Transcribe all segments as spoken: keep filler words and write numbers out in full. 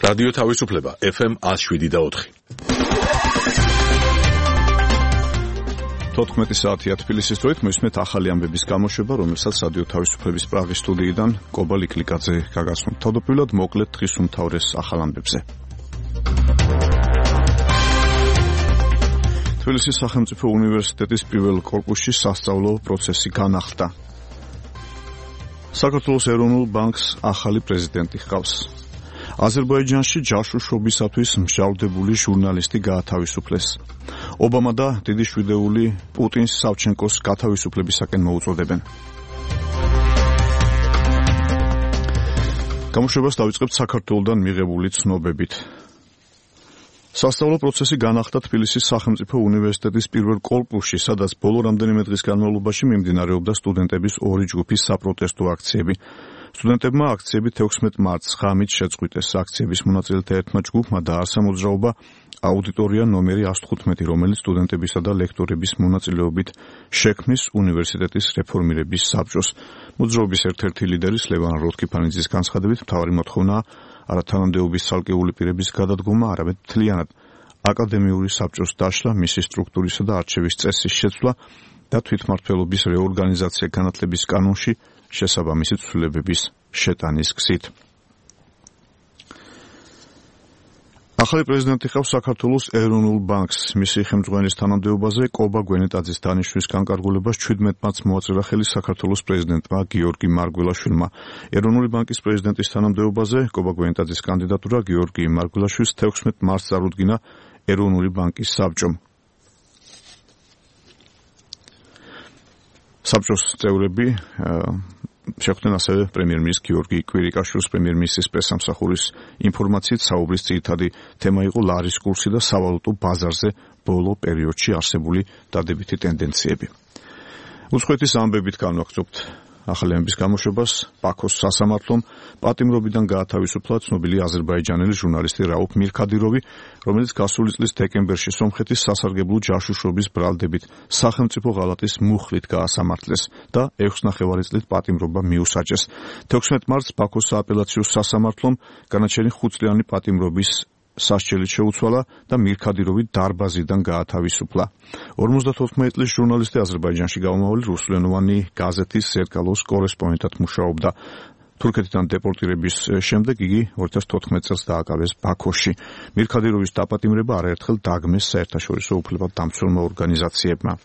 რადიო თავისუფლება ეფ ემ one oh seven და four. თოთხმეტი საათია თბილისის დროით, მოისმენთ ახალი ამბების გამოშვება, რომელსაც რადიო თავისუფლების პრაღის სტუდიიდან კობა ლიკლიკაძე გაგაცნობთ. თავდაპირველად მოკლედ დღის უმთავრეს ახალ ამბებზე. თბილისის სახელმწიფო უნივერსიტეტის პირველ კორპუსში სასწავლო პროცესი განახლდა. საქართველოს ეროვნულ ბანკს ახალი პრეზიდენტი ჰყავს. აზერბაიჯანში ჯაშუშობისათვის მსჯავრდებული ჟურნალისტი გაათავისუფლეს. ობამა და დიდი შვიდეული პუტინს სავჩენკოს გათავისუფლებისაკენ მოუწოდებენ. გამოშვებას დავიწყებთ საქართველოდან მიღებული ცნობებით. სასწავლო პროცესი განახლდა თბილისის სახელმწიფო უნივერსიტეტის პირველ კორპუსში, სადაც ბოლო რამდენიმე დღის განმავლობაში მიმდინარეობდა სტუდენტების ორი ჯგუფის საპროტესტო აქციები. სტუდენტებმა აქციები თექვსმეტ მარტს ღამით შეწყვიტეს. აქციების მონაწილეთა ერთმა ჯგუფმა დააარსა მოძრაობა აუდიტორია ნომერი one fifteen, რომელიც სტუდენტებისა და ლექტორების მონაწილეობით შექმნის უნივერსიტეტის რეფორმირების საბჭოს. მოძრაობის ერთ-ერთი ლიდერის ლევან როთქიფანიძის განცხადებით, მთავარი მოთხოვნაა არა თანამდებობის ცალკეული პირების გადადგომა, არამედ მთლიანად აკადემიური საბჭოს დაშლა, მისი სტრუქტურისა და არჩევის წესის შეცვლა და თვითმმართველობის რეორგანიზაცია განათლების კანონში შესაბამისი ცვლილებების შეტანის გზით. ახალი პრეზიდენტი ჰყავს საქართველოს ეროვნულ ბანკს. მისი ხელმძღვანელის თანამდებობაზე კობა გვენეტაძის დანიშვნის განკარგულებას შვიდმეტ მარტს მოაწერა ხელი საქართველოს პრეზიდენტმა გიორგი მარგველაშვილმა. ეროვნული ბანკის პრეზიდენტის თანამდებობაზე კობა გვენეტაძის კანდიდატურა გიორგი მარგველაშვილს თექვსმეტ მარტს წარუდგინა ეროვნული ბანკის საბჭომ. საბჭოს წევრები შეხვდნენ ასევე პრემიერ-მინისტრ გიორგი კვირიკაშვილს. პრემიერ-მინისტრის პრესამსახურის ინფორმაციით, საუბრის ძირითადი თემა იყო ლარის კურსი და სავალუტო ბაზარზე ბოლო პერიოდში არსებული დადებითი ტენდენციები. უცხოეთის ამბებით განვაგრძობთ ახალი ამბების გამოშვებას. ბაქოს სასამართლომ პატიმრობიდან გაათავისუფლა ცნობილი აზერბაიჯანელი ჟურნალისტი რაუფ მირქადიროვი, რომელიც გასული წლის დეკემბერში სომხეთის სასარგებლო ჯაშუშობის ბრალდებით სახელმწიფო ღალატის მუხლით გაასამართლეს და ექვს ნახევარი წლით პატიმრობა მიუსაჯეს. თექვსმეტ მარტს ბაქოს სააპელაციო სასამართლომ განაჩენი ხუთწლიანი პატიმრობის სასჯელით შეუცვალა და მირქადიროვი დარბაზიდან გაათავისუფლა. ორმოცდათოთხმეტი წლის ჟურნალისტი აზერბაიჯანში გამომავალი რუსულენოვანი გაზეთის ზერკალოს კორესპონდენტად მუშაობდა. თურქეთიდან დეპორტირების შემდეგ იგი ორი ათას თოთხმეტ წელს დააკავეს ბაქოში. მირქადიროვის დაპატიმრება არაერთხელ დაგმეს საერთაშორისო უფლებადამცველმა ორგანიზაციებმა.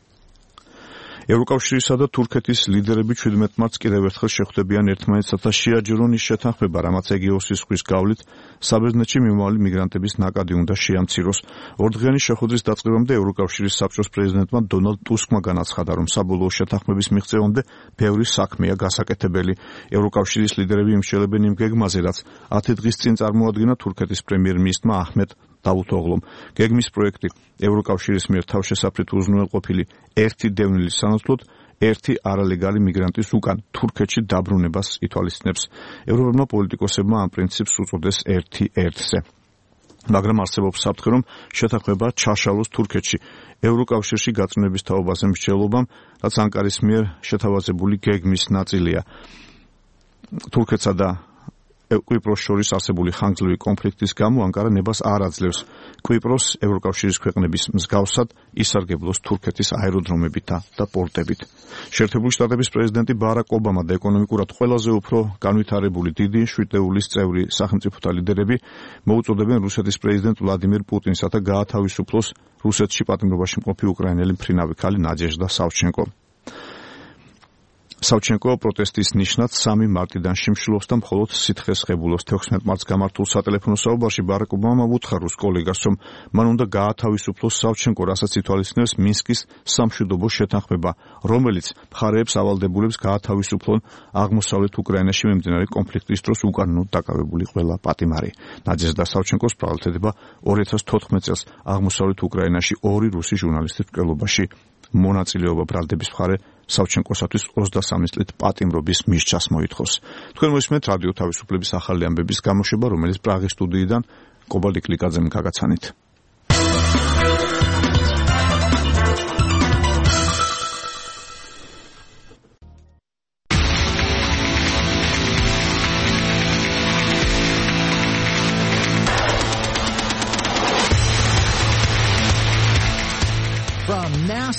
ევროკავშირისა და თურქეთის ლიდერები შვიდმეტ მარტს კიდევ ერთხელ შეხვდებიან ერთმანეთსა და შეაჯერონ ის შეთანხმება, რამაც ეგეოსის ზღვის გავლით საბერძნეთში მიმავალი მიგრანტების ნაკადი უნდა შეამციროს. ორდღიანი შეხვედრის დაწყებამდე ევროკავშირის საბჭოს პრეზიდენტმა დონალდ ტუსკმა განაცხადა, რომ საბოლოო შეთანხმების მიღწევამდე ბევრი საქმეა გასაკეთებელი. ევროკავშირის ლიდერები იმსჯელებენ იმ გეგმაზე, რაც ათი დღის წინ წარმოადგინა თურქეთის პრემიერ-მინისტრმა აჰმედ დავუთოღლომ. გეგმის პროექტი ევროკავშირის მიერ თავშესაფრით უზრუნველყოფილი ერთი დევნილის სანაცვლოდ ერთი არალეგალი მიგრანტის უკან თურქეთში დაბრუნებას ითვალისწინებს. ევროპელმა პოლიტიკოსებმა ამ პრინციპს უწოდეს ერთი ერთზე. მაგრამ არსებობს საფრთხე, რომ შეთანხმება ჩაშალოს თურქეთში ევროკავშირში გაწმენების თაობაზე მსჯელობამ, რაც ანკარის მიერ შეთავაზებული გეგმის ნაწილია. თურქეთსა და კვიპროს შორის არსებული ხანგრძლივი კონფლიქტის გამო ანკარა ნებას არ აძლევს კვიპროს ევროკავშირის ქვეყნების მსგავსად ისარგებლოს თურქეთის აეროდრომებით და პორტებით. შეერთებული შტატების პრეზიდენტი ბარაკ ობამა და ეკონომიკურად ყველაზე უფრო განვითარებული დიდი შვიდეულის წევრი სახელმწიფოთა ლიდერები მოუწოდებენ რუსეთის პრეზიდენტ ვლადიმირ პუტინს, რათა გაათავისუფლოს რუსეთში პატიმრობაში მყოფი უკრაინელი მფრინავი ქალი ნადეჟდა სავჩენკო. სავჩენკო პროტესტის ნიშნად სამი მარტიდან შიმშილობს და მხოლოდ სითხეს ღებულობს. თექვსმეტ მარტს გამართულ სატელეფონო საუბარში ბარაკ ობამა უთხარ რუს კოლეგას, რომ მან უნდა გაათავისუფლოს სავჩენკო, რასაც ითვალისწინებს მინსკის სამშვიდობო შეთანხმება, რომელიც მხარეებს ავალდებულებს გაათავისუფლონ აღმოსავლეთ უკრაინაში მიმდინარე კონფლიქტის დროს უკანონოდ დაკავებული ყველა პატიმარი. ნადეჟდა სავჩენკოს ბრალდება ორი ათას თოთხმეტ წელს აღმოსავლეთ უკრაინაში ორი რუსი ჟურნალისტის მკვლელობაში მონაწილეობა ბრალდების მხარე სავჩენკოსათვის ოცდასამი წლით პატიმრობის მისჯას მოითხოვს. თქვენ მოისმენთ რადიო თავისუფლების ახალი ამბების გამოშვება, რომელიც პრაღის სტუდიიდან კობა ლიკლიკაძემ გაგაცანით.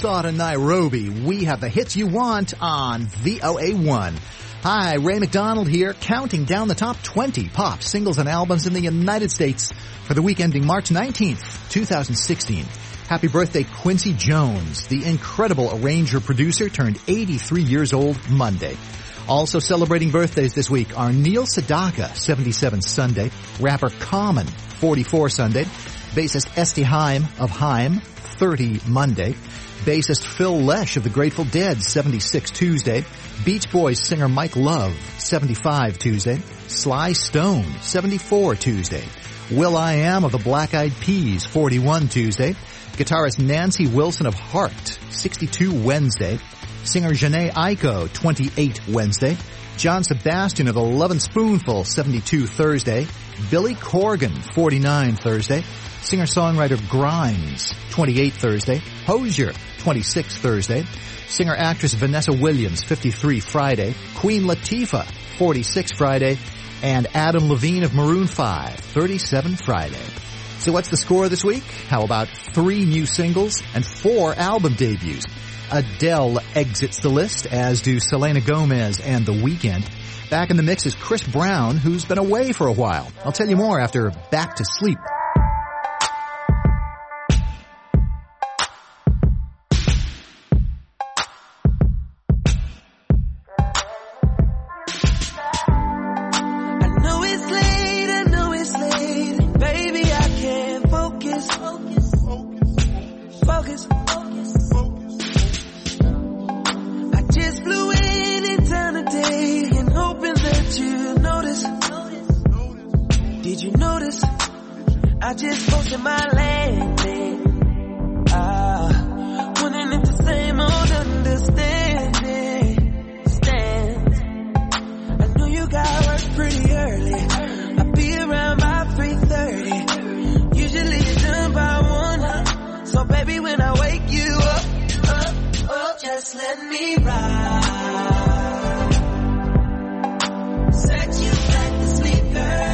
Nassau to Nairobi. We have the hits you want on V O A one. Hi, Ray McDonald here, counting down the top twenty pop singles and albums in the United States for the week ending March nineteenth, twenty sixteen. Happy birthday, Quincy Jones. The incredible arranger-producer turned eighty-three years old Monday. Also celebrating birthdays this week are Neil Sedaka, seventy-seven Sunday, rapper Common, forty-four Sunday, bassist Esty Haim of Haim, thirty Monday, bassist Phil Lesh of the Grateful Dead, seventy-six Tuesday, Beach Boys singer Mike Love, seventy-five Tuesday, Sly Stone, seventy-four Tuesday, will.i.am of the Black Eyed Peas, forty-one Tuesday, guitarist Nancy Wilson of Heart, sixty-two Wednesday, singer Jhené Aiko, twenty-eight Wednesday, John Sebastian of the Lovin' Spoonful, seventy-two Thursday, Billy Corgan, forty-nine Thursday, singer-songwriter Grimes, twenty-eight Thursday, Hozier, twenty-six Thursday, singer-actress Vanessa Williams, fifty-three Friday, Queen Latifah, forty-six Friday, and Adam Levine of Maroon five, thirty-seven Friday. So what's the score this week? How about three new singles and four album debuts? Adele exits the list, as do Selena Gomez and The Weeknd. Back in the mix is Chris Brown, who's been away for a while. I'll tell you more after Back to Sleep. I just posted my landing. Ah, wondering if the same old understanding stands. I know you got work pretty early. I'll be around by three thirty. Usually it's done by one. So baby, when I wake you up, up, up, just let me ride. Set you back to sleep, girl.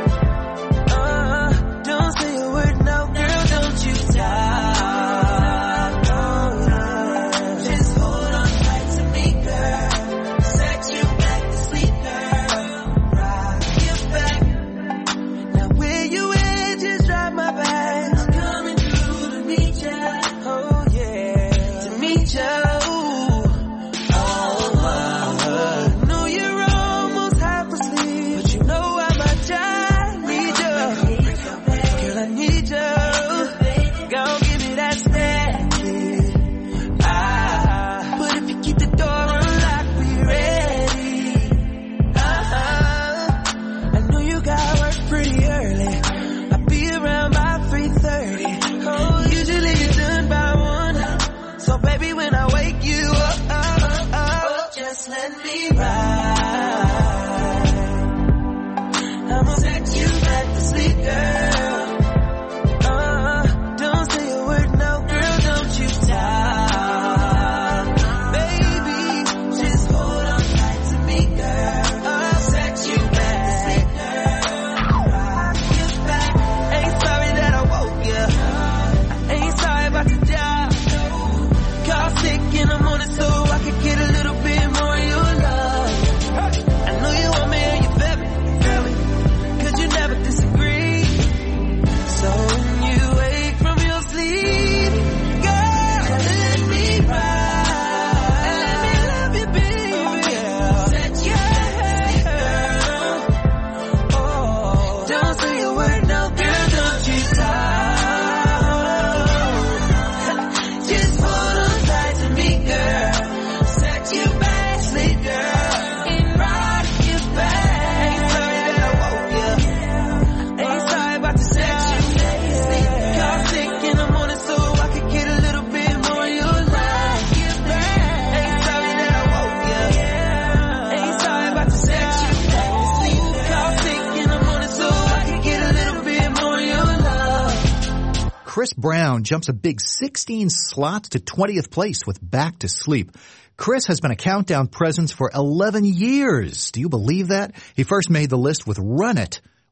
Chris Brown jumps a big sixteen slots to twentieth place with Back to Sleep. Chris has been a countdown presence for eleven years. Do you believe that? He first made the list with Run It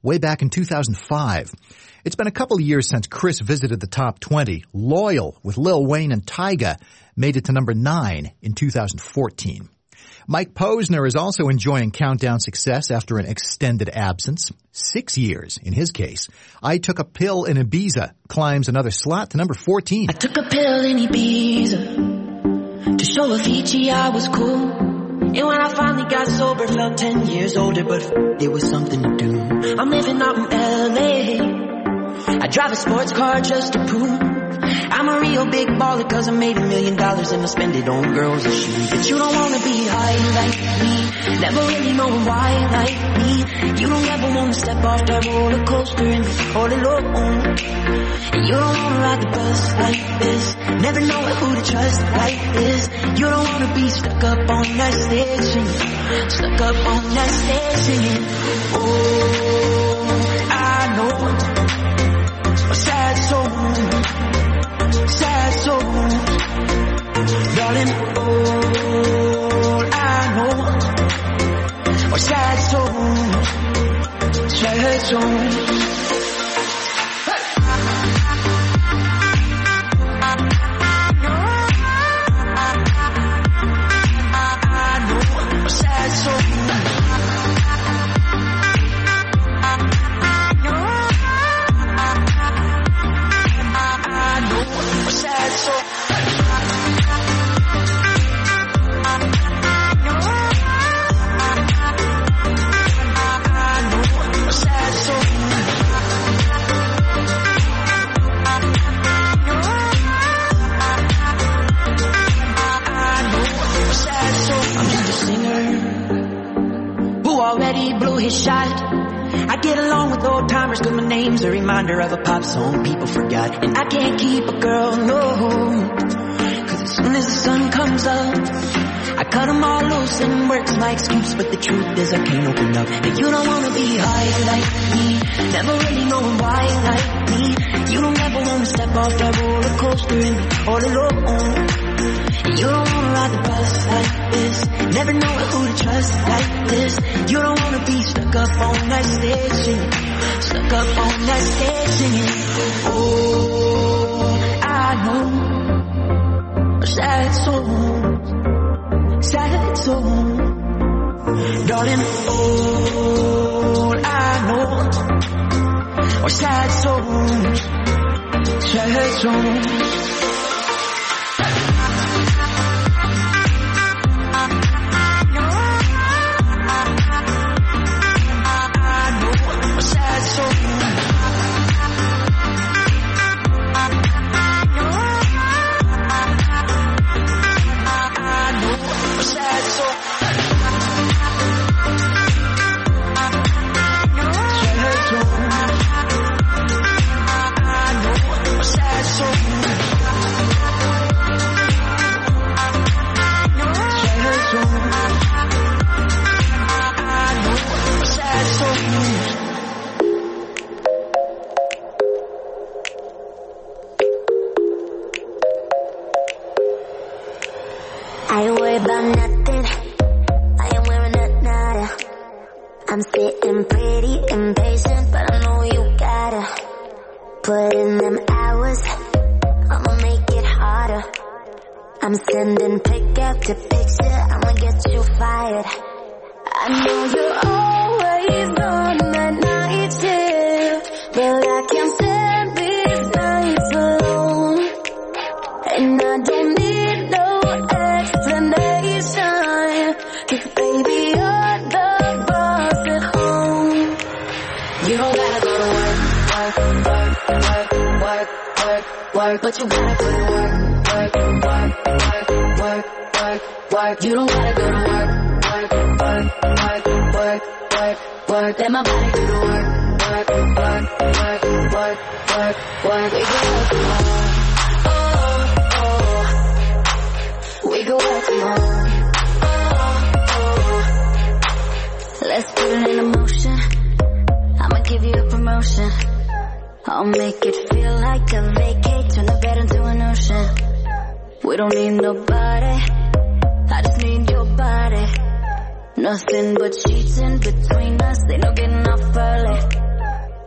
way back in two thousand five. It's been a couple of years since Chris visited the top twenty. Loyal with Lil Wayne and Tyga made it to number nine in two thousand fourteen. Mike Posner is also enjoying countdown success after an extended absence. Six years, in his case. I Took a Pill in Ibiza climbs another slot to number fourteen. I took a pill in Ibiza to show Avicii I was cool. And when I finally got sober, felt ten years older, but f- it was something to do. I'm living out in L A. I drive a sports car just to prove I'm a real big baller, cause I made a million dollars and I spend it on girls and shoes. But you don't wanna be high like me, never really know why like me. You don't ever wanna step off that roller coaster and be all alone. And you don't wanna ride the bus like this, never know who to trust like this. You don't wanna be stuck up on that stage singing, stuck up on that stage singing. Oh, I know a sad soul, sad soul, darling, all I know are sad souls, sad souls. Cause my name's a reminder of a pop song people forgot. And I can't keep a girl, no, cause as soon as the sun comes up I cut them all loose and work's my excuse. But the truth is I can't open up. And you don't wanna be high like me, never really knowing why like me. You don't ever wanna step off that roller coaster and be all alone. And you don't wanna ride the bus like this, never know who to trust like this. You don't wanna be stuck up on that stage singing, stuck up on that stage singing. Oh, I know a sad soul, sad soul, darling. All I know are sad souls, sad souls. I'm sitting pretty impatient, but I know you gotta put in them hours. I'ma make it harder. I'm sending pick after picture, I'ma get you fired. I know you're always on that night shift, but I can't stand these nights alone. And I don't need no explanation, 'cause baby you're the boss at home. You don't gotta go to work, work, work, work, work, work, work, but you gotta put in work, work, work, work, work, work, work. You don't gotta go to work, work, work, work, work, work, work. Let my body do the work, work, work, work, work, work, work. We go work tomorrow, oh, oh. We go work tomorrow, oh, oh. Let's put it in motion. I'ma give you a promotion. I'll make it feel like a vacate, turn the bed into an ocean. We don't need nobody, I just need your body. Nothing but sheets in between us, they no getting off early.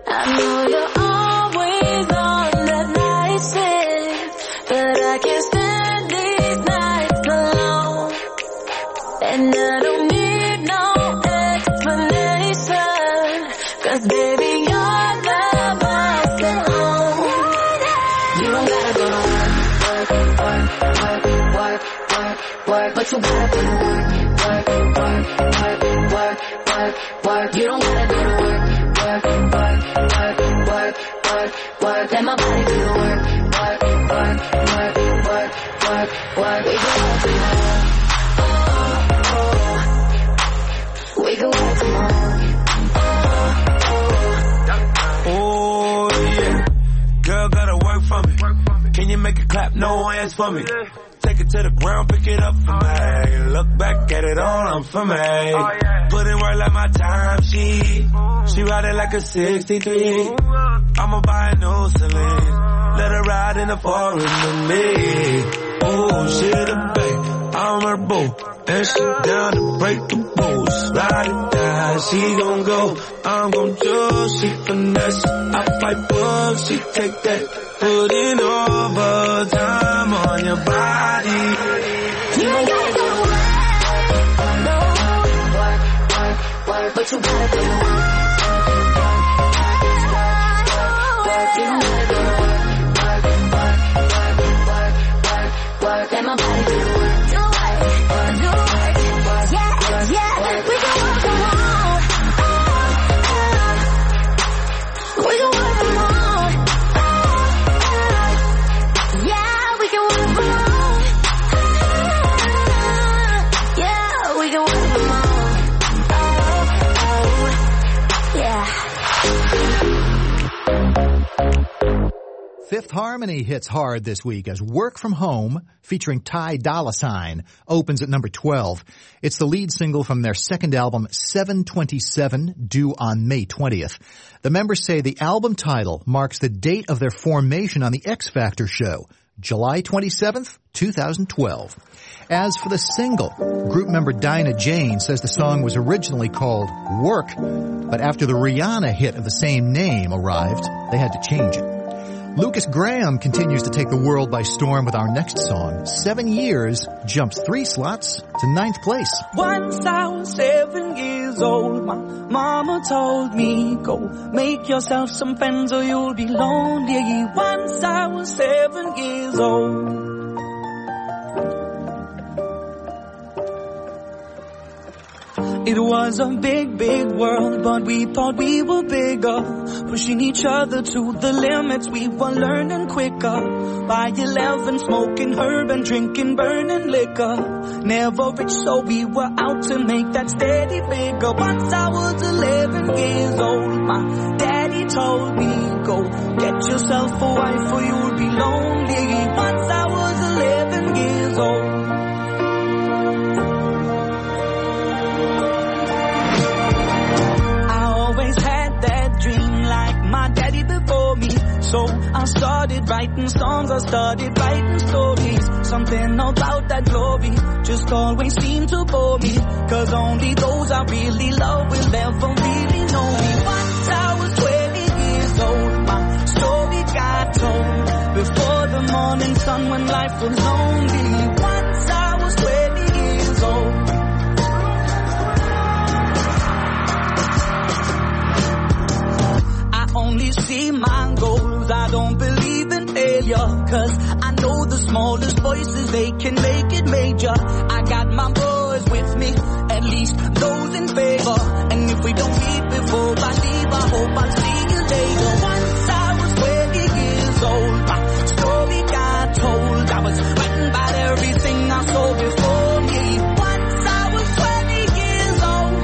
I know you're always on that night shift, but I can't stand these nights alone. And I don't need no explanation, 'cause baby you're the boss at home. You don't gotta go to work, work, work, work, work, work, work, but you gotta go to work, work, work, work, work, work, work. You don't gotta go to work, work, work, work, work, work, work. Let my body do the work, work, work, work, work, work, work. We can work tomorrow. We can work tomorrow. Oh, yeah. Girl, gotta work for me. Can you make it clap? No hands for me. Take it to the ground, pick it up for me. Look back at it all, I'm for me. Put in work like my time sheet. She ride it like a sixty-three. I'ma buy a new Celine. Let her ride in the forest with me. Oh, she the babe, I'm her boo. And she down to break the rules. Ride it down, she gon' go. I'm gon' do, she finesse. I fight book, she take that. Put in overtime on your body. You ain't gotta go to work, no, work, work, work, but you gotta go to work, work, work, you don't gotta go to work, work, work, work, work, work, work, let my body do the work, do work, do work, yeah, yeah, we can work from home, we can work from home. Fifth Harmony hits hard this week as Work From Home, featuring Ty Dolla $ign, opens at number twelve. It's the lead single from their second album, seven twenty-seven, due on May twentieth. The members say the album title marks the date of their formation on the X Factor show, July twenty-seventh, twenty twelve. As for the single, group member Dinah Jane says the song was originally called Work, but after the Rihanna hit of the same name arrived, they had to change it. Lucas Graham continues to take the world by storm with our next song. Seven Years jumps three slots to ninth place. Once I was seven years old, my mama told me, go make yourself some friends or you'll be lonely. Once I was seven years old. It was a big, big world, but we thought we were bigger. Pushing each other to the limits, we were learning quicker. By eleven, smoking herb and drinking burning liquor. Never rich, so we were out to make that steady figure. Once I was eleven years old, my daddy told me, go get yourself a wife or you'll be lonely. Once I was eleven years old. My daddy before me, so I started writing songs, I started writing stories. Something about that glory just always seemed to bore me, 'cause only those I really love will ever really know me. Once I was twenty years old, my story got told before the morning sun when life was lonely. Once I was twenty years old. Only see my goals, I don't believe in failure, 'cause I know the smallest voices, they can make it major. I got my boys with me, at least those in favor. And if we don't meet before I leave, I hope I'll see you later. Once I was twenty years old, my story got told. I was frightened about everything I saw before me. Once I was twenty years old.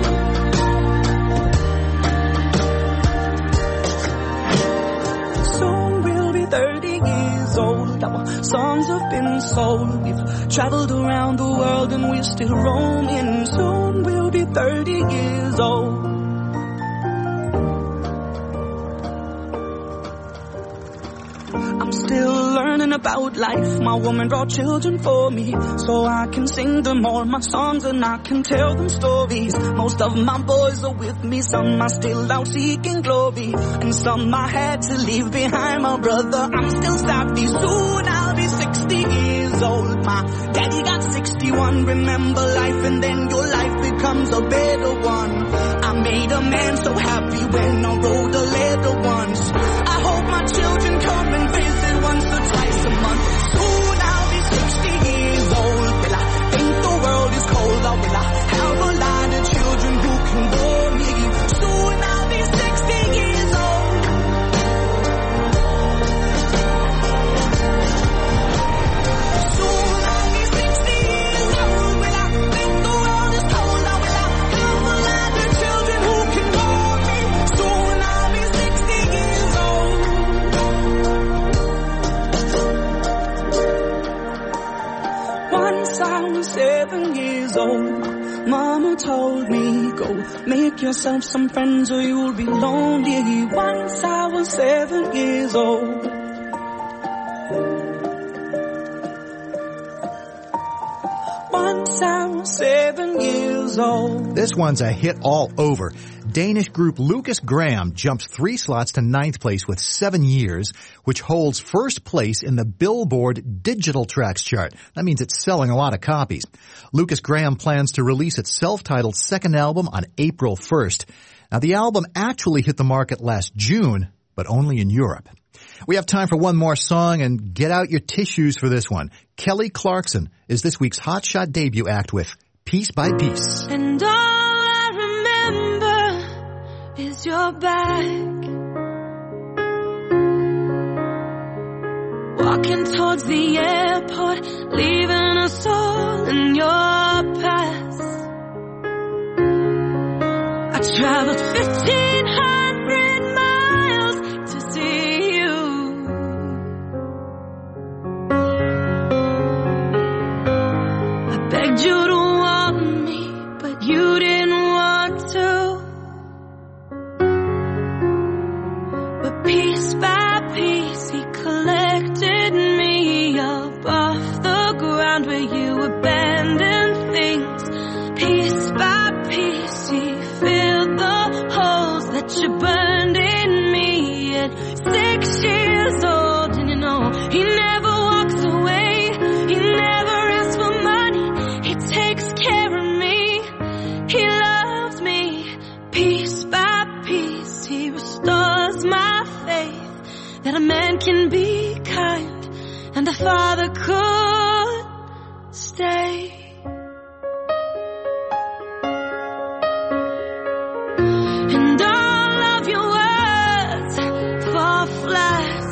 thirty years old, our songs have been sold. We've traveled around the world and we're still roaming. Soon we'll be thirty years old. I'm still learning about about life. My woman brought children for me, so I can sing them all my songs and I can tell them stories. Most of my boys are with me, some are still out seeking glory, and some I had to leave behind. My brother, I'm still savvy, soon I'll be sixty years old. My daddy got sixty-one. Remember life and then your life becomes a better one. I made a man so happy when I wrote a letter once. I hope my children come and visit once or twice a month. Soon I'll be sixty years old. Will I think the world is cold, or will I have a lot of children who can bore me? Soon I'll be sixty years old. Soon I'll be sixty years old. Will I think the world is cold, or will I have a lot of children who can bore me? Soon I'll be sixty years old. Once I was seven years old, Mama told me, go make yourself some friends or you'll be lonely. Once I was seven years old. Once I was seven years old. This one's a hit all over. Danish group Lucas Graham jumps three slots to ninth place with seven years, which holds first place in the Billboard Digital Tracks chart. That means it's selling a lot of copies. Lucas Graham plans to release its self-titled second album on April first. Now, the album actually hit the market last June, but only in Europe. We have time for one more song, and get out your tissues for this one. Kelly Clarkson is this week's Hotshot debut act with Piece by Piece. And all I remember is your back, walking towards the airport, leaving us all in your past. I traveled fifteen hundred miles to see you. I begged you to want me, but you didn't want to. But piece by piece he collected me up off the ground where you abandoned things. Piece by piece he filled the holes that you burned in me. At six years old, and you know he never walks away, he never asks for money, he takes care of me, he loves me. Piece by piece he restores my faith that a man can be kind and a father could stay. And all of your words fall flat.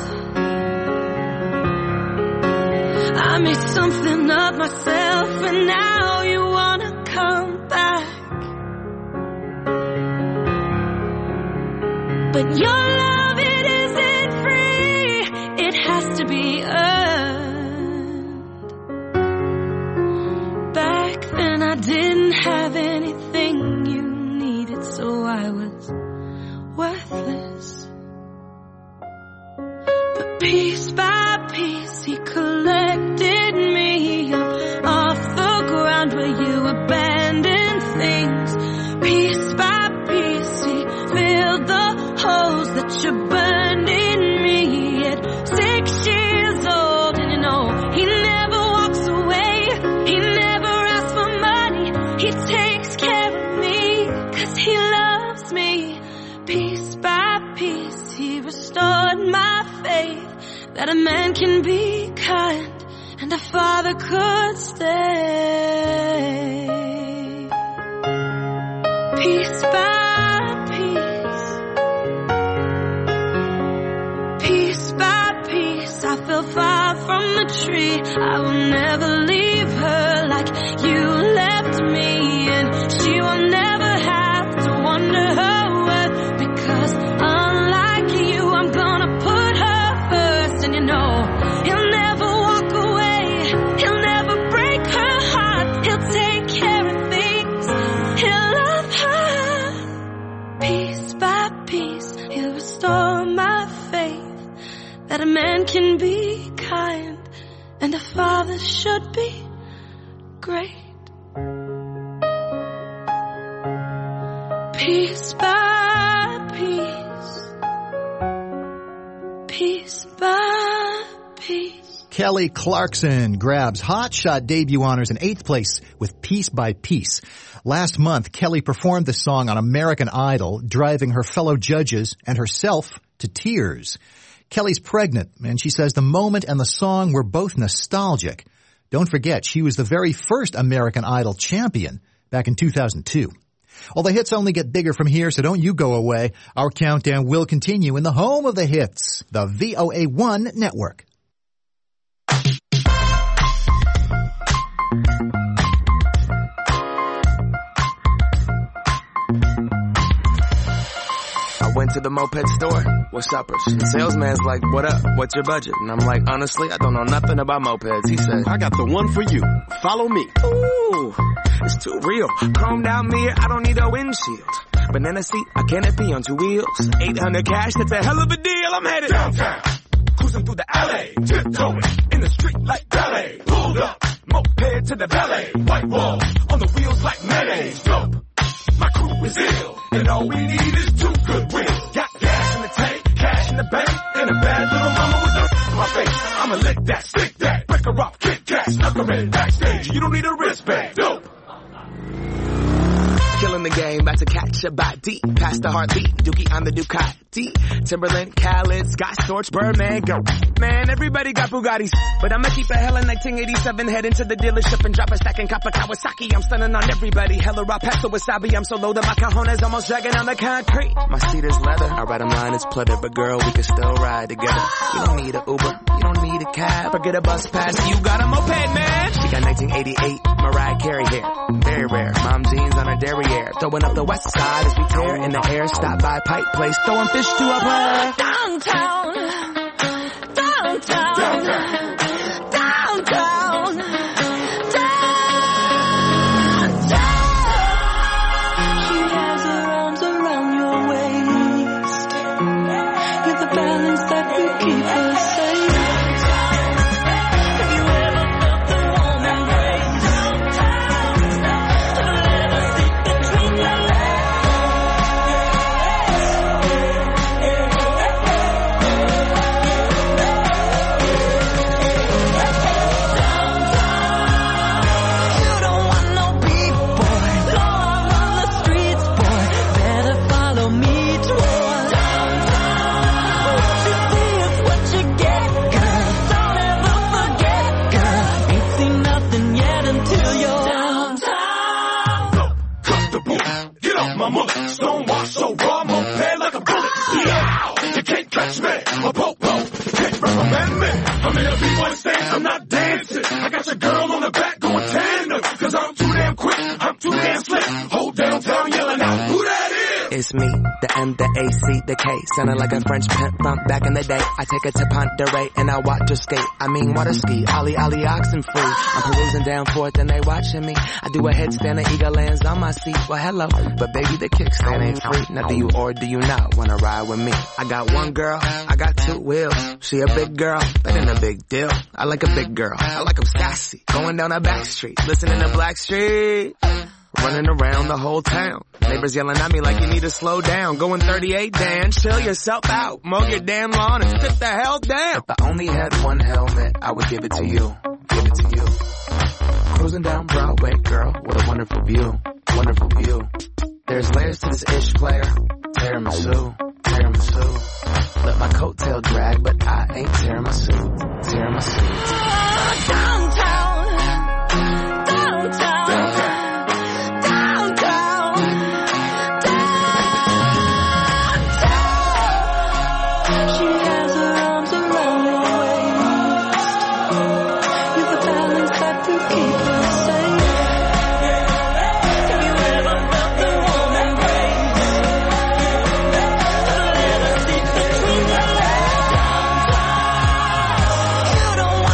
I made something of myself and now you wanna come back. But your love, it isn't free, it has to be earned. Back then I didn't have anything you needed, so I was worthless. But piece by piece he collected me up off the ground where you abandoned things. Piece by piece he filled the holes that you burned in me. At six years old, and you know he never walks away, he never asks for money, he takes care of me, 'cause he loves me. Piece by piece he restored my faith that a man can be kind and a father could stay. Piece by piece, piece by piece, I fell far from the tree. I will never leave her like you left me, and she will never have to wonder her worth, because unlike you, I'm gonna put her first. And you know he'll never walk away, he'll never break her heart, he'll take care of things, he'll love her. Piece by piece he'll restore my faith that a man can be kind and a father should be great. Piece by piece, piece by piece. Kelly Clarkson grabs Hot Shot debut honors in eighth place with Piece by Piece. Last month, Kelly performed this song on American Idol, driving her fellow judges and herself to tears. Kelly's pregnant, and she says the moment and the song were both nostalgic. Don't forget, she was the very first American Idol champion back in two thousand two. Well, the hits only get bigger from here, so don't you go away. Our countdown will continue in the home of the hits, the V O A one Network. I went to the moped store. What's uppers? The salesman's like, what up? What's your budget? And I'm like, honestly, I don't know nothing about mopeds. He said, I got the one for you. Follow me. Ooh, it's too real. Chromed out mirror, I don't need a windshield. Banana seat, a canopy on two wheels. eight hundred cash, that's a hell of a deal. I'm headed downtown, cruising through the alley, tiptoeing in the street like ballet. Pulled up, moped to the valet. White walls on the wheels like mayonnaise. Dope, my crew is ill, and all we need is two good wheels. Got gas in the tank, cash in the bank, and a bad little mama with a in my face. I'ma lick that, stick that, break her off, kick cash, knock her in backstage. You don't need a wristband. Dope. Killing the game, about to catch a body. Past the heartbeat, Dookie on the Ducati. Timberland, Khaled, Scott Storch, Birdman, go. Man, everybody got Bugattis. But I'ma keep a hell in nineteen eighty-seven. Head into the dealership and drop a stack and cop a Kawasaki. I'm stunning on everybody. Hella raw pasta wasabi. I'm so low that my cajones almost dragging on the concrete. My seat is leather. I ride a line, it's pleather. But girl, we can still ride together. You don't need a Uber. You don't need a cab. Forget a bus pass. You got a moped, man. She got nineteen eighty-eight Mariah Carey hair. Very rare. Mom jeans on her derriere. Throwing up the west side as we tear in the air. Stop by Pipe Place, throwing fish to a player. Downtown, downtown, downtown, downtown, downtown. She has her arms around your waist. You're the balance that will keep her safe. Have you ever felt the warm embrace? Downtown, a little seat between your legs. Stonewash so raw, moped like a bullet. Yeah, you can't catch me. A popo can't reprimand me. I'm in a B-boy stance, I'm not dancing. I got your girl on the back going tandem. Cause I'm too damn quick, I'm too damn slick. Hold downtown yelling out, who that is? It's me, the M, the A, C, the K. Sounding like a French pimp from back in the day. I take her to Ponderay and I watch her skate. I mean water ski, ollie ollie oxen free. I'm perusing down Fourth and they watching me. I do a headstand and eagle lands on my seat. Well hello, but baby the kickstand ain't free. Now do you or do you not wanna ride with me? I got one girl, I got two wheels. She a big girl, that ain't a big deal. I like a big girl, I like them sassy. Going down a back street, listening to Blackstreet. Running around the whole town. Neighbors yelling at me like you need to slow down. Going thirty-eight, Dan, chill yourself out. Mow your damn lawn and sit the hell down. If I only had one helmet, I would give it to you. Give it to you. Cruising down Broadway, girl, what a wonderful view. Wonderful view. There's layers to this ish player. Tiramisu, tiramisu. Let my coattail drag, but I ain't tearing my suit. Tearing my suit. Downtown, downtown, downtown. You don't want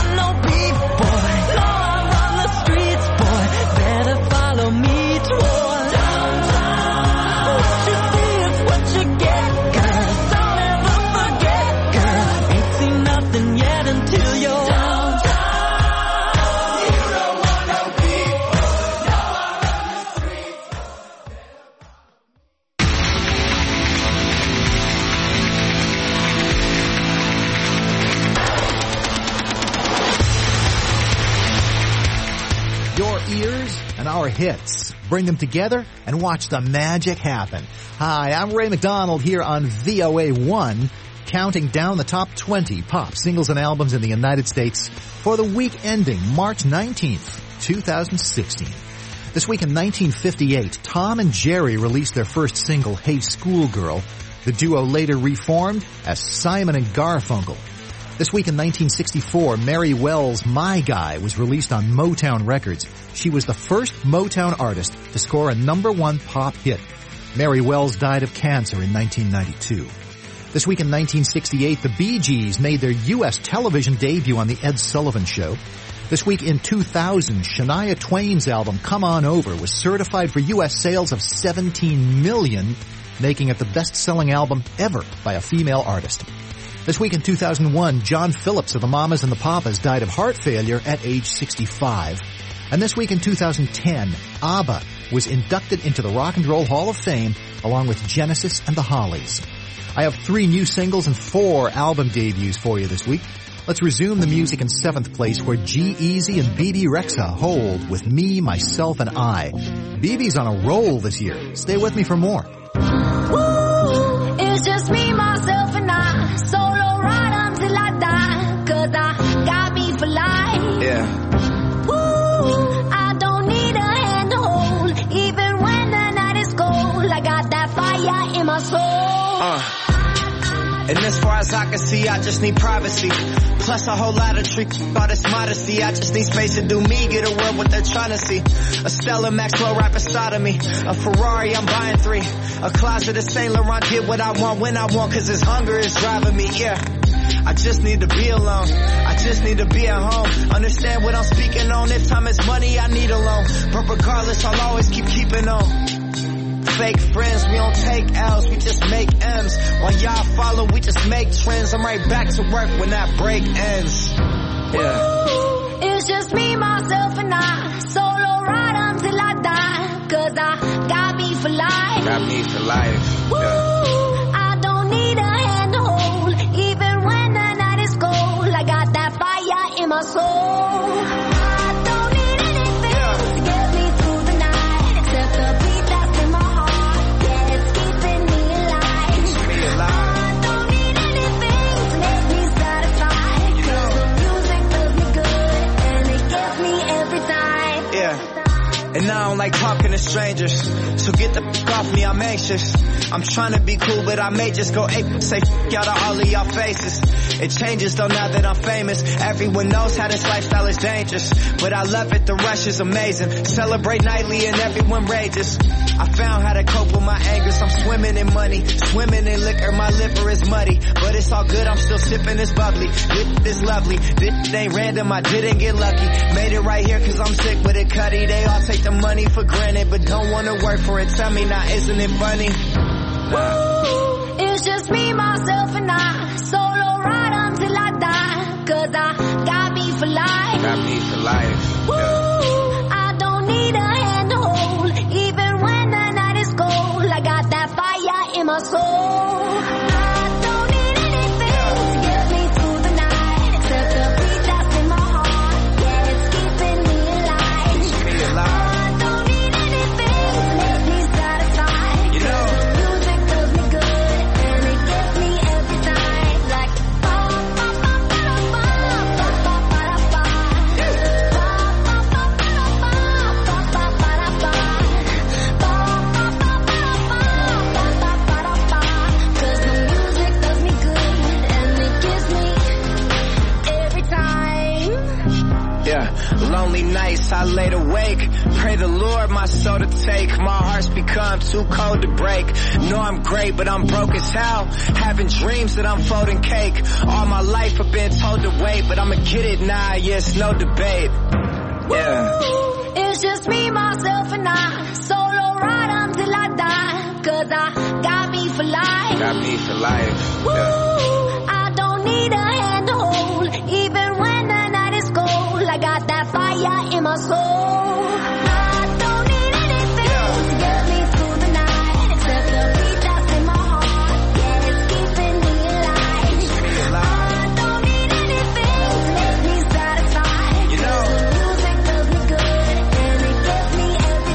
hits. Bring them together and watch the magic happen. Hi, I'm Ray McDonald here on V O A one, counting down the top twenty pop singles and albums in the United States for the week ending March nineteenth, twenty sixteen. This week in nineteen fifty-eight, Tom and Jerry released their first single, Hey Schoolgirl. The duo later reformed as Simon and Garfunkel. This week in nineteen sixty-four, Mary Wells' My Guy was released on Motown Records. She was the first Motown artist to score a number one pop hit. Mary Wells died of cancer in nineteen ninety-two. This week in nineteen sixty-eight, the Bee Gees made their U S television debut on The Ed Sullivan Show. This week in two thousand, Shania Twain's album Come On Over was certified for U S sales of seventeen million, making it the best-selling album ever by a female artist. This week in two thousand one, John Phillips of the Mamas and the Papas died of heart failure at age sixty-five. And this week in two thousand ten, ABBA was inducted into the Rock and Roll Hall of Fame along with Genesis and the Hollies. I have three new singles and four album debuts for you this week. Let's resume the music in seventh place where G-Eazy and B B Rexha hold with Me, Myself, and I. B B's on a roll this year. Stay with me for more. Ooh, it's just me, myself, and I. Solo ride until I die, 'cause I got me for life. Yeah. Ooh, I don't need a hand to hold, even when the night is cold. I got that fire in my soul. Uh. And as far as I can see, I just need privacy. Plus a whole lot of trick, all this modesty. I just need space to do me, get a world what they're trying to see. A Stella Maxwell right beside of me. A Ferrari, I'm buying three. A closet of Saint Laurent, get what I want when I want, 'cause this hunger is driving me, yeah. I just need to be alone. I just need to be at home. Understand what I'm speaking on. If time is money, I need a loan. But regardless, I'll always keep keeping on. Fake friends, we don't take L's, we just make M's. While y'all follow, we just make trends. I'm right back to work when that break ends. Yeah. Ooh, it's just me, myself, and I. Solo ride until I die, 'cause I got me for life. Got me for life. Ooh, yeah. I don't need a hand to hold, even when the night is cold. I got that fire in my soul. I don't need anything yeah. to get me through the night, except the beat that's in my heart. Yeah, it's keeping me alive. Keeps me alive. I don't need anything to make me satisfied, 'cause the music does me good, and it gets me every time. Yeah. And I don't like talking to strangers, so get the f*** off me, I'm anxious. I'm trying to be cool, but I may just go ape, say f*** y'all to all of y'all faces. It changes though now that I'm famous. Everyone knows how this lifestyle is dangerous, but I love it, the rush is amazing. Celebrate nightly and everyone rages. I found how to cope with my angers. I'm swimming in money, swimming in liquor, my liver is muddy, but it's all good, I'm still sipping this bubbly. This is lovely, this ain't random, I didn't get lucky. Made it right here 'cause I'm sick with it, cutty. They all take the money for granted, but don't wanna work for it. Tell me now, isn't it funny? Nah. Ooh, it's just me, myself, and I. Solo ride until I die, 'cause I got me for life. Got me for life. Ooh, yeah. I don't need a hand to hold, even when the night is cold. I got that fire in my soul. I don't need anything to get me through the night, except the beat that's in my heart. Yeah, it's keeping me alive. Keeps me alive. I don't need anything to make me satisfied. You know. The music does me good, and it gets me every time. Like, ba ba ba ba ba ba ba ba ba. Ba ba ba ba ba ba ba ba ba. Ba ba ba ba ba ba ba ba. 'Cause the music does me good, and it gives me every time. Yeah, lonely nights I laid awake. Pray the Lord my soul to take. My heart's become too cold to break. Know I'm great, but I'm broke as hell. Having dreams that I'm folding cake. All my life I've been told to wait, but I'ma get it now, yeah, it's no debate. Yeah. Ooh, it's just me, myself, and I. Solo ride until I die, 'cause I got me for life. Got me for life. Ooh, Yeah. I don't need a hand to hold, even when the night is cold. I got that fire in my soul. I don't need anything to get me through the night, except the beat that's in my heart. Yeah, it's keeping me alive. Keeps me alive. I don't need anything to make me satisfied. You know. The music does me good, and it gets me every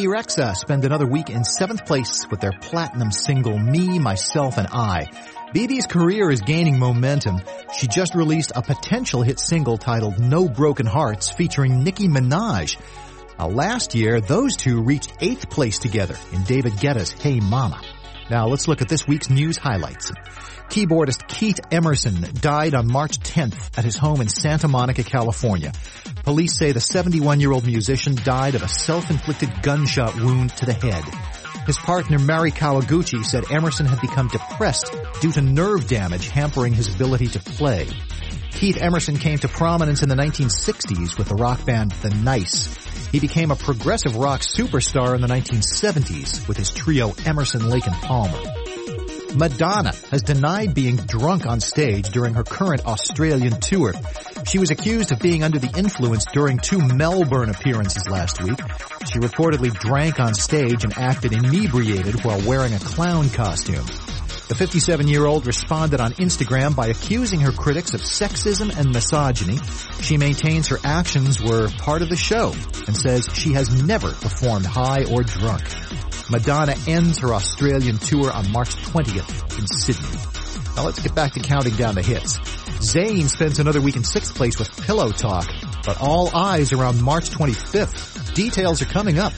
Rexha spend another week in seventh place with their platinum single, Me, Myself, and I. B B's career is gaining momentum. She just released a potential hit single titled No Broken Hearts featuring Nicki Minaj. Now, last year, those two reached eighth place together in David Guetta's Hey Mama. Now, let's look at this week's news highlights. Keyboardist Keith Emerson died on March tenth at his home in Santa Monica, California. Police say the seventy-one-year-old musician died of a self-inflicted gunshot wound to the head. His partner, Mari Kawaguchi, said Emerson had become depressed due to nerve damage hampering his ability to play. Keith Emerson came to prominence in the nineteen sixties with the rock band The Nice. He became a progressive rock superstar in the nineteen seventies with his trio Emerson, Lake and Palmer. Madonna has denied being drunk on stage during her current Australian tour. She was accused of being under the influence during two Melbourne appearances last week. She reportedly drank on stage and acted inebriated while wearing a clown costume. The fifty-seven-year-old responded on Instagram by accusing her critics of sexism and misogyny. She maintains her actions were part of the show and says she has never performed high or drunk. Madonna ends her Australian tour on March twentieth in Sydney. Now let's get back to counting down the hits. Zayn spends another week in sixth place with Pillow Talk, but all eyes are on March twenty-fifth. Details are coming up.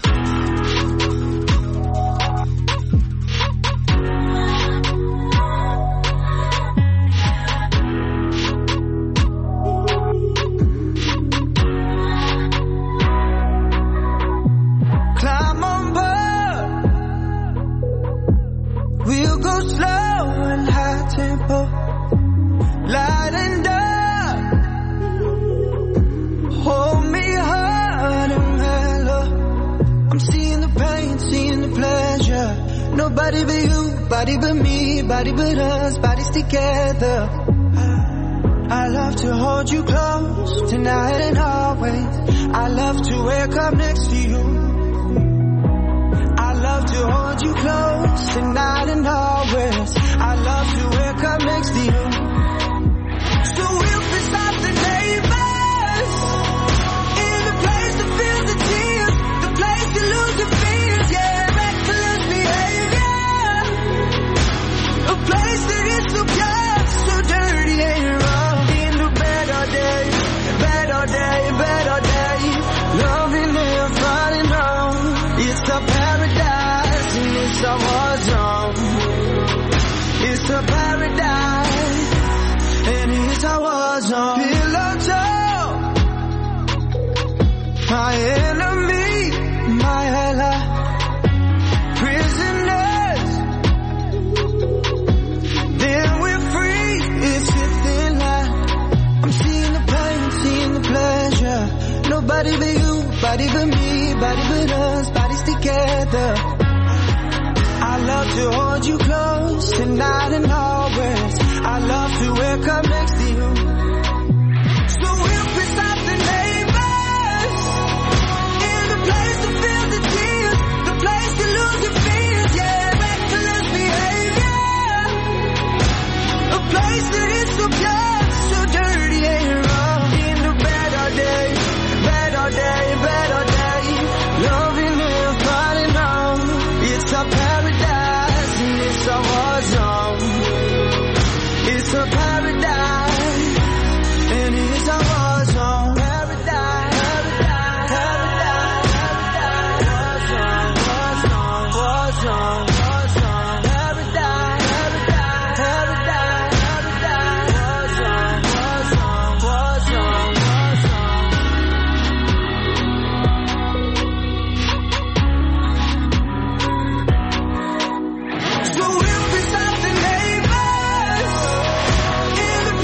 Nobody but you, body but me, body but us, bodies together. I love to hold you close, tonight and always. I love to wake up next to you. I love to hold you close, tonight and always. I love to wake up next to you. So we'll piss off the neighbors, in the place to feel the tears, the place to lose your fears, yeah. A place that is so pure, so dirty and raw. In the better day, better day, better day. Loving and falling on. It's a paradise and it's a war zone. It's a paradise and it's a war zone. Pillow talk, my enemy, my ally. Nobody but you, body but me, body but us, bodies together. I love to hold you close, tonight and always. I love to wake up next to you. So we'll piss off the neighbors, in the place to feel the tears, the place to lose your fears, yeah, reckless behavior. A place that is so pure, so dirty and raw. In the better days, better day, better day. Loving and falling on. It's a paradise and it's a war zone. It's a paradise and it's a war zone. Paradise, paradise, paradise, paradise, war zone, war zone, war zone, paradise, paradise, paradise, paradise, war zone, war zone, war zone, war zone. So we'll piss off the neighbors, in the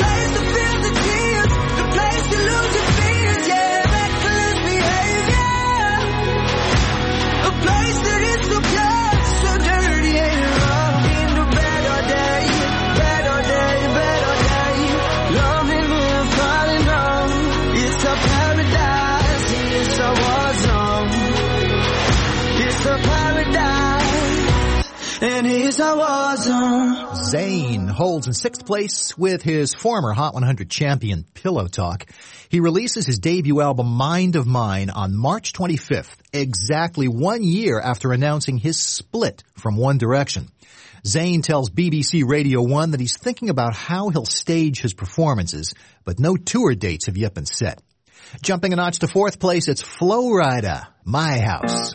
and here's how I was on. Zayn holds in sixth place with his former Hot one hundred champion, Pillow Talk. He releases his debut album, Mind of Mine, on March twenty-fifth, exactly one year after announcing his split from One Direction. Zayn tells B B C Radio one that he's thinking about how he'll stage his performances, but no tour dates have yet been set. Jumping a notch to fourth place, it's Flo Rida, My House.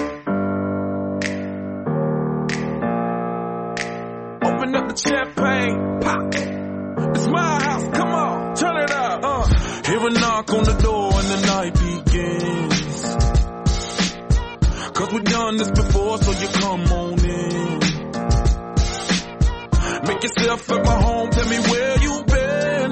Open up the champagne, pop. It's my house, come on, turn it up. Uh. Hear a knock on the door and the night begins. Cause we've done this before, so you come on in. Make yourself at my home, tell me where you've been.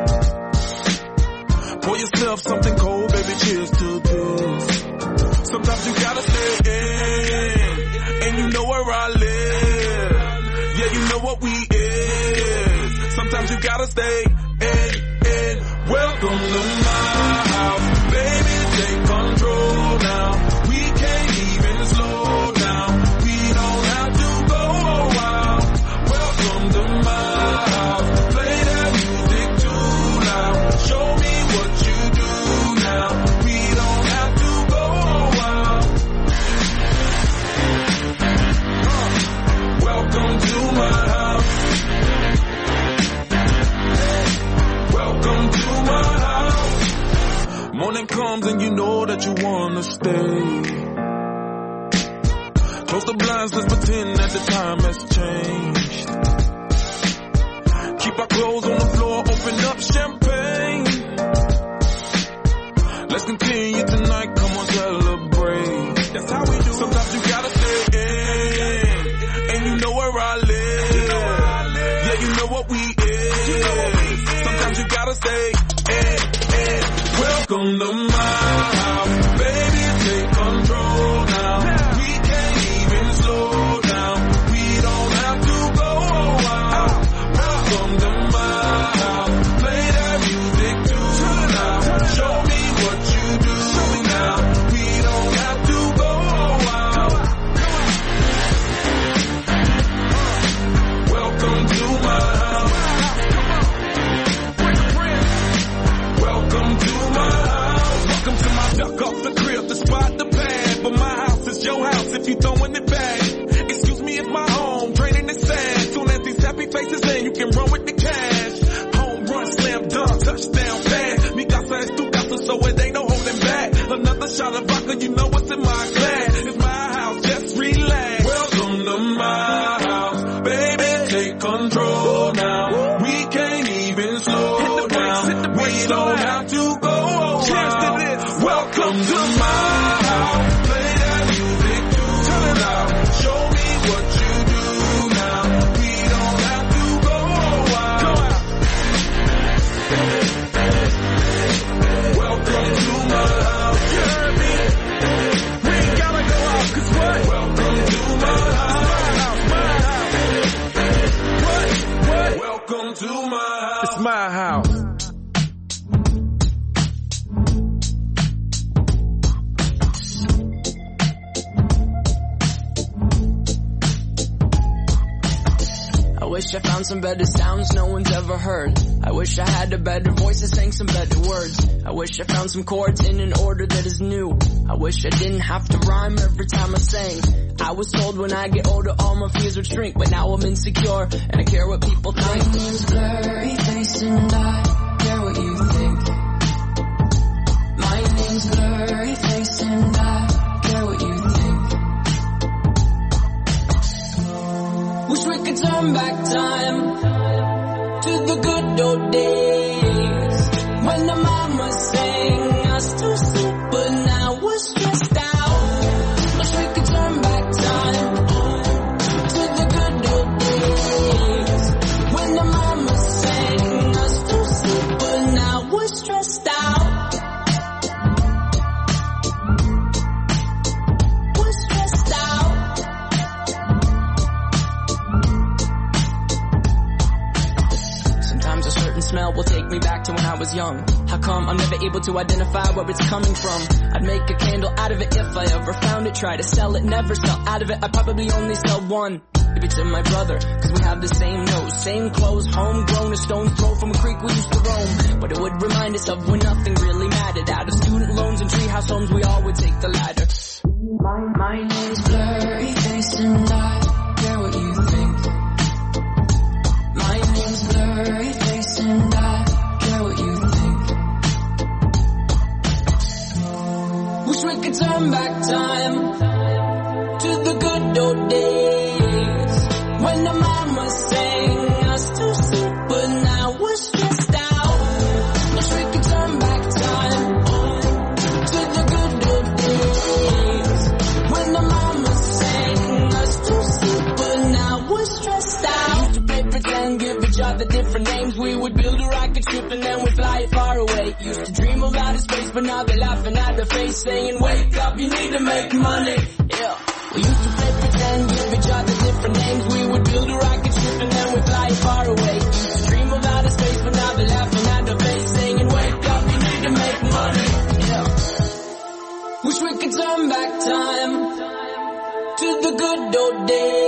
Pour yourself something cold, baby, cheers to this. Sometimes you gotta stay in, and you know where I live. Yeah, you know what we is. Sometimes you gotta stay in, in. Welcome to my house, baby, take control now. We can't even slow down. We don't have to go a while. Welcome to my house, play that music too loud. Show me what you do now. We don't have to go a while. Uh, welcome to my house. Welcome to my house. Morning comes and you know that you wanna stay. Close the blinds, let's pretend that the time has changed. Keep our clothes on the floor, open up champagne. Let's continue tonight, come on, celebrate. That's how we do. Sometimes you gotta stay in, and you know where I live. You know where I live. Yeah, you know what we is. You know what we is. Sometimes you gotta stay in, in. Welcome to my house, baby, take control now. We can't even slow down. We don't have to go a while. Welcome to my house, play that music too loud. Show me what you do now. We don't have to go a while. Welcome to my house. Welcome to my house. Welcome to my duck off the crib, the spot, the pad. But my house is your house if you throwing it back. Excuse me, it's my home, draining the sand. Soon as these happy faces in, you can run with the cash. Home run, slam dunk, touchdown pass. Mi casa es tu casa, so it ain't no holding back. Another shot of vodka, you know what's in my glass. It's my house, just relax. Welcome to my house, baby, take control now. We can't even slow down. We don't have to go a while. Welcome to my house, play that music too loud. Show me what you do now. We don't have to go a while. Welcome to my house. You heard me? We ain't gotta go out, cause what? Welcome to my house. My house. What? What? Welcome to my house. It's my house. I wish I found some better sounds no one's ever heard. I wish I had a better voice that sang some better words. I wish I found some chords in an order that is new. I wish I didn't have to rhyme every time I sang. I was told when I get older all my fears would shrink, but now I'm insecure and I care what people think. My name's Blurry Face and I care what you think. My name's Blurry Face and I care what you think. Wish we could turn back time to the good old days when the mama sang us to sleep, but now we're stressed out. Wish we could turn back time to the good old days when the mama sang us to sleep, but now we're stressed out. We're stressed out. Sometimes a certain smell will take me back to when I was young. How come I'm never able to identify where it's coming from? I'd make a candle out of it if I ever found it. Try to sell it, never sell out of it. I probably only sell one. Maybe to my brother, cause we have the same nose, same clothes, homegrown, a stone's throw from a creek we used to roam. But it would remind us of when nothing really mattered. Out of student loans and treehouse homes, we all would take the ladder. My, my name's Blurry Face and I care what you think. My name's Blurry Face and I care what you think. Wish we could turn back time to the good old days when the mama sang us to sleep, but now we're stressed out. Wish we could turn back time to the good old days when the mama sang us to sleep, but now we're stressed out. We used to play pretend, give each other different names. We would build a rocket ship and then we'd fly far away. Used to dream of outer space, but now they're laughing at the face, saying, wake up, you need to make money. Yeah. We used to play pretend, give each other different names. We would build a rocket ship and then we'd fly far away. Used to dream of outer space, but now they're laughing at the face, saying, wake up, you need to make money. Yeah. Wish we could turn back time to the good old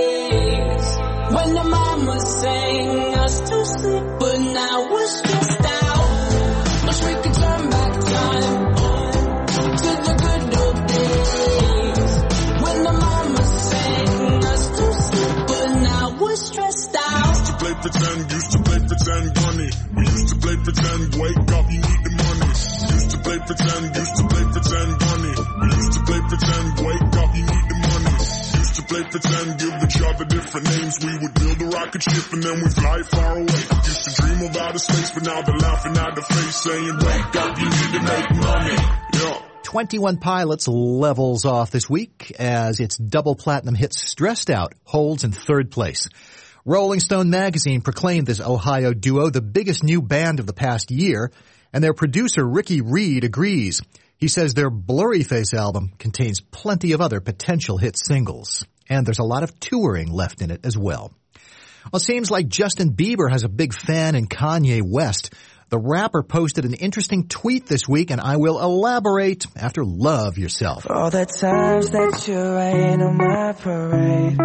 days when the mama sang us to sleep, but now we're stressed out. Wish we could turn back time to the good old days when the mama sang us to sleep, but now we're stressed out. Used to play pretend, used to play pretend, bunny. We used to play pretend, wake up, you need the money. Used to play pretend, used to play pretend, bunny. We used to play pretend, wake up, you need the money. Used to play pretend, give each other different names. We would build a rocket ship and then we fly far away. Used to dream of outer space, but now they're laughing at the face, saying, wake up, you need to make money. Yeah. twenty-one Pilots levels off this week as its double platinum hit Stressed Out holds in third place. Rolling Stone magazine proclaimed this Ohio duo the biggest new band of the past year, and their producer Ricky Reed agrees. He says their Blurry Face album contains plenty of other potential hit singles, and there's a lot of touring left in it as well. Well, it seems like Justin Bieber has a big fan in Kanye West. The rapper posted an interesting tweet this week, and I will elaborate after Love Yourself. For all the times that you rain on my parade,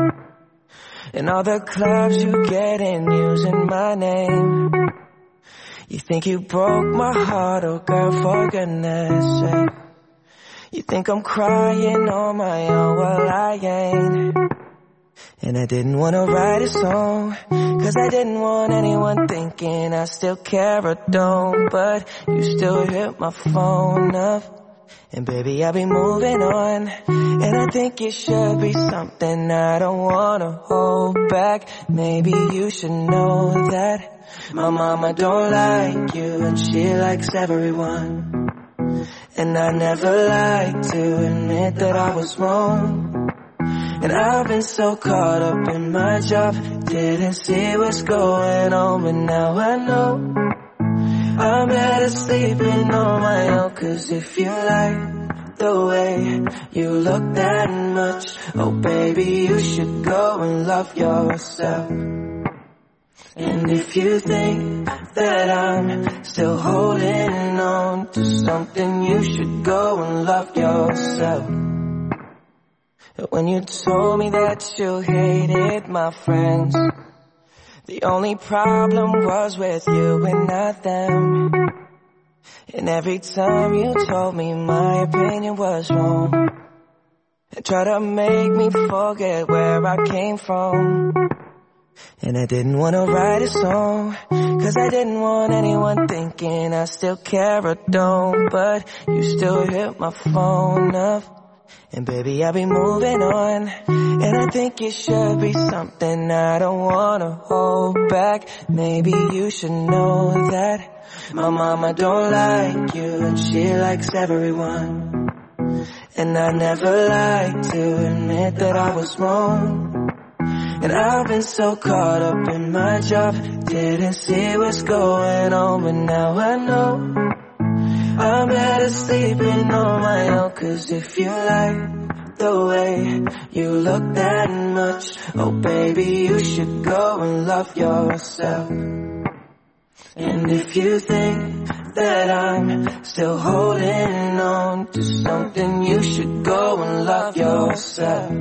and all the clubs you get in using my name. You think you broke my heart, oh girl, for goodness sake. You think I'm crying on my own, well I ain't. And I didn't want to write a song, cause I didn't want anyone thinking I still care or don't. But you still hit my phone up, and baby I'll be moving on. And I think it should be something I don't want to hold back. Maybe you should know that my mama don't like you and she likes everyone. And I never liked to admit that I was wrong. And I've been so caught up in my job, didn't see what's going on, but now I know I'm better sleeping on my own. Cause if you like the way you look that much, oh baby you should go and love yourself. And if you think that I'm still holding on to something, you should go and love yourself. When you told me that you hated my friends, the only problem was with you and not them. And every time you told me my opinion was wrong, and tried to make me forget where I came from. And I didn't want to write a song, cause I didn't want anyone thinking I still care or don't. But you still hit my phone up, and baby I'll be moving on. And I think it should be something I don't want to hold back. Maybe you should know that my mama don't like you and she likes everyone. And I never liked to admit that I was wrong. And I've been so caught up in my job, didn't see what's going on, but now I know I'm better sleeping on my own. Cause if you like the way you look that much, oh baby you should go and love yourself. And if you think that I'm still holding on to something, you should go and love yourself.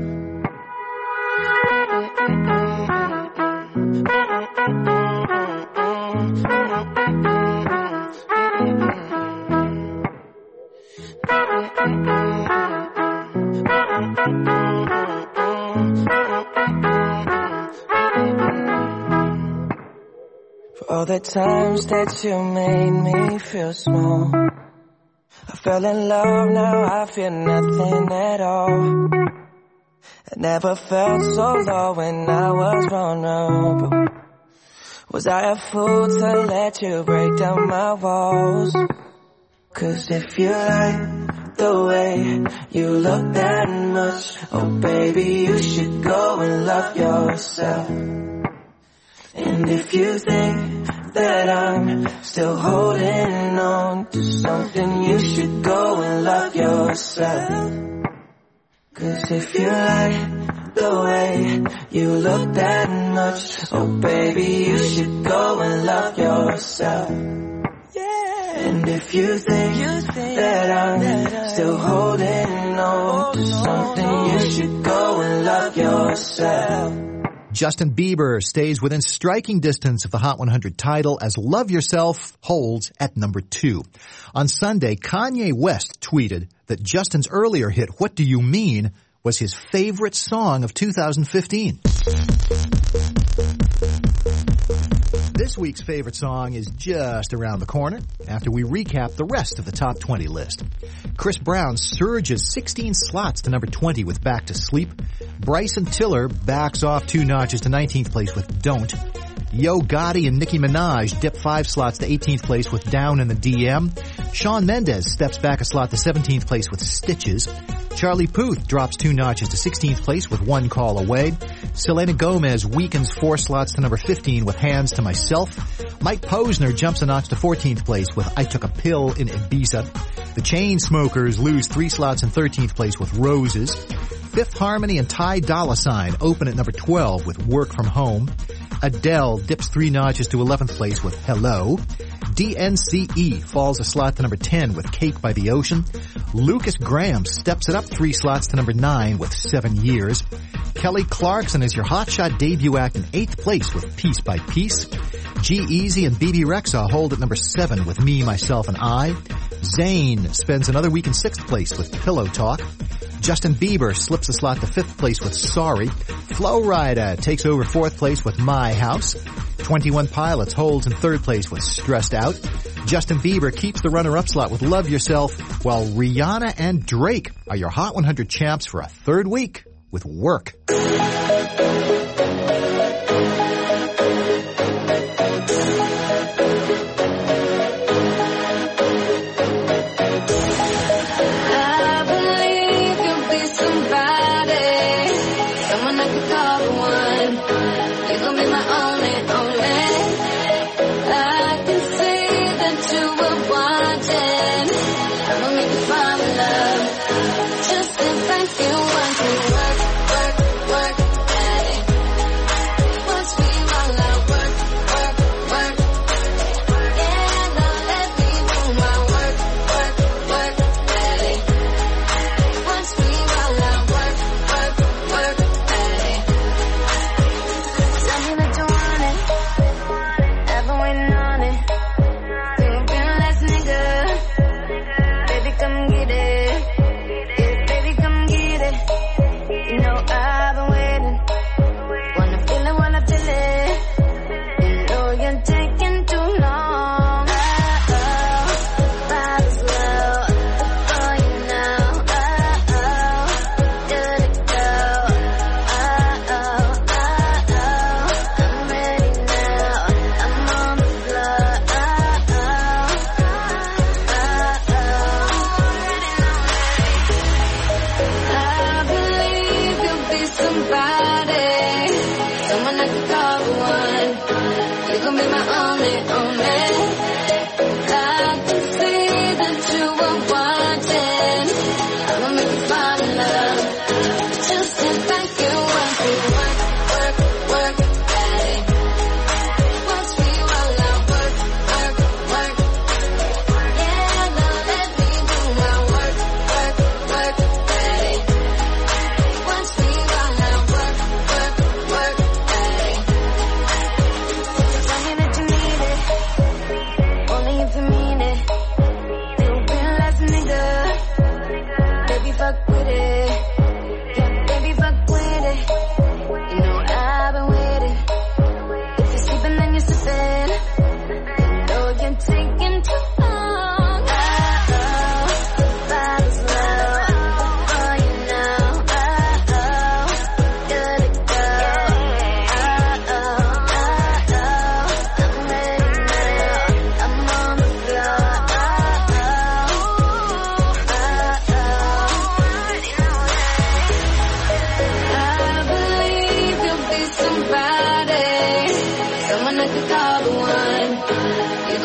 For all the times that you made me feel small, I fell in love, now I feel nothing at all. I never felt so low when I was vulnerable. Was I a fool to let you break down my walls? Cause if you like the way you look that much, oh baby, you should go and love yourself. And if you think that I'm still holding on to something, you should go and love yourself. Cause if you like the way you look that much, oh baby, you should go and love yourself. And if you think, you think that I'm that still holding on to something, you should go and love yourself. Justin Bieber stays within striking distance of the Hot one hundred title as Love Yourself holds at number two. On Sunday, Kanye West tweeted that Justin's earlier hit, What Do You Mean?, was his favorite song of two thousand fifteen. This week's favorite song is just around the corner after we recap the rest of the top twenty list. Chris Brown surges sixteen slots to number twenty with Back to Sleep. Bryson Tiller backs off two notches to nineteenth place with Don't. Yo Gotti and Nicki Minaj dip five slots to eighteenth place with Down in the D M. Shawn Mendes steps back a slot to seventeenth place with Stitches. Charlie Puth drops two notches to sixteenth place with One Call Away. Selena Gomez weakens four slots to number fifteen with Hands to Myself. Mike Posner jumps a notch to fourteenth place with I Took a Pill in Ibiza. The Chainsmokers lose three slots in thirteenth place with Roses. Fifth Harmony and Ty Dolla Sign open at number twelve with Work From Home. Adele dips three notches to eleventh place with Hello. D N C E falls a slot to number ten with Cake by the Ocean. Lucas Graham steps it up three slots to number nine with Seven Years. Kelly Clarkson is your hotshot debut act in eighth place with Piece by Piece. G-Eazy and B B Rexha hold at number seven with Me, Myself, and I. Zayn spends another week in sixth place with Pillow Talk. Justin Bieber slips a slot to fifth place with Sorry. Flo Rida takes over fourth place with My House. twenty-one Pilots holds in third place with Stressed Out. Justin Bieber keeps the runner-up slot with Love Yourself, while Rihanna and Drake are your Hot one hundred champs for a third week with Work. Just in case you want to work, work, work.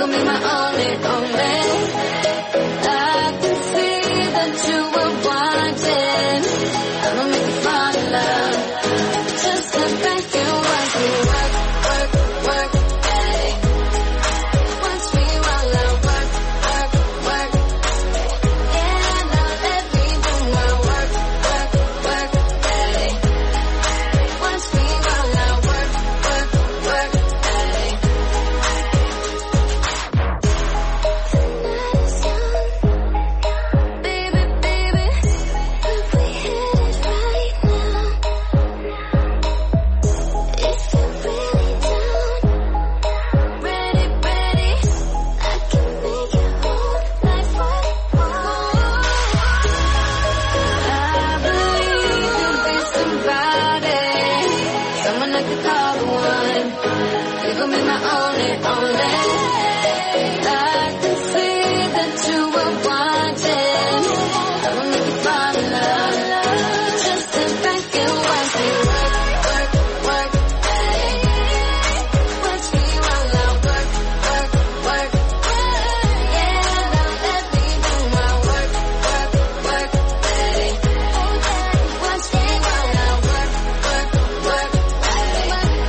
gon' be my only, only. I can see that you were watching. I'ma make you fall in love. Just sit back and watch me work, work, work, hey. Watch me while I work, work, work. Yeah, now let me do my work, work, work, hey. Watch me while I work, work, work, hey. Tonight is young, baby, baby. If we hit it right now, if you're really down, ready, ready, I can make your whole life worthwhile. I believe you'll be somebody, someone I could call the one. You're gonna be my only, only. I can see that you were watching. I'ma make you fall in love. Just sit back and watch me work, work, work, hey. Watch me while I work, work, work. Yeah, now let me do my work, work, work, hey. Watch me while I work, work, work, hey.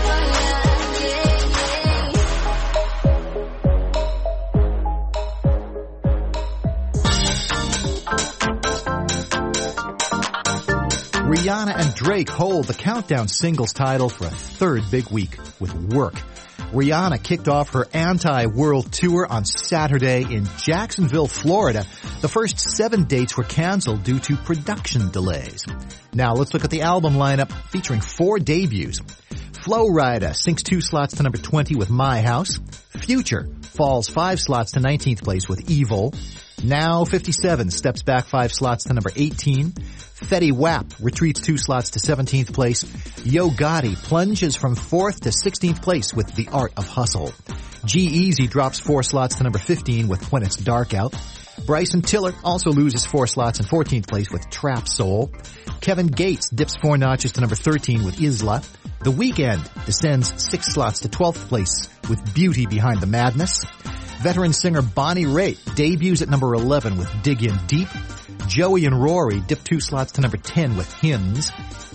Rihanna and Drake hold the Countdown Singles title for a third big week with Work. Rihanna kicked off her anti-world tour on Saturday in Jacksonville, Florida. The first seven dates were canceled due to production delays. Now let's look at the album lineup featuring four debuts. Flo Rida sinks two slots to number twenty with My House. Future falls five slots to nineteenth place with Evil. Now fifty-seven steps back five slots to number eighteen. Fetty Wap retreats two slots to seventeenth place. Yo Gotti plunges from fourth to sixteenth place with The Art of Hustle. G-Eazy drops four slots to number fifteen with When It's Dark Out. Bryson Tiller also loses four slots in fourteenth place with Trap Soul. Kevin Gates dips four notches to number thirteen with Isla. The Weeknd descends six slots to twelfth place with Beauty Behind the Madness. Veteran singer Bonnie Raitt debuts at number eleven with Dig In Deep. Joey and Rory dip two slots to number ten with Hymns.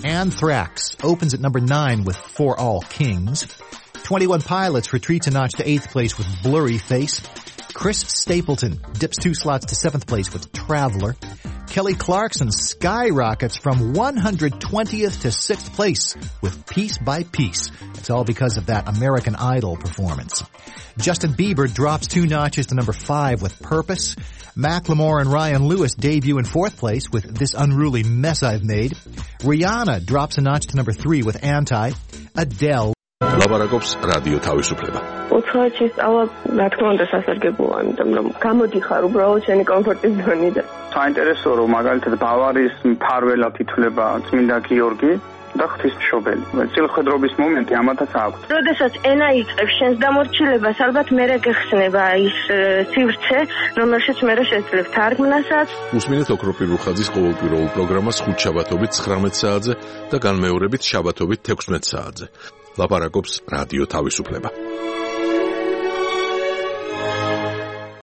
Anthrax opens at number nine with For All Kings. twenty-one Pilots retreats a notch to eighth place with Blurry Face. Chris Stapleton dips two slots to seventh place with Traveler. Kelly Clarkson skyrockets from one hundred twentieth to sixth place with Piece by Piece. It's all because of that American Idol performance. Justin Bieber drops two notches to number five with Purpose. Macklemore and Ryan Lewis debut in fourth place with This Unruly Mess I've Made. Rihanna drops a notch to number three with Anti. Adele ლაპარაკობს რადიო თავისუფლება. უცხოეთში სწავლა, რა თქმა უნდა, სასარგებლოა, იმიტომ რომ გამოდიხარ უბრალოდ შენი კომფორტის ზონიდან. საინტერესოა, რომ მაგალითად ბავარიის მფარველად ითვლება წმინდა გიორგი და ღვთისმშობელი. წილხედრობის მომენტი ამათაც აქვს. როდესაც ენა იწყებს შენს დამორჩილებას, ალბათ მერე გეხსნება ის სივრცე, რომელშიც მერე შეძლებ თარგმნასაც. უსმინეთ ოქროპირ რუხაძის ყოველკვირეულ პროგრამას ხუთშაბათობით ცხრამეტ საათზე და განმეორებით შაბათობით თექვსმეტ საათზე. ლაპარაკობს რადიო თავისუფლება.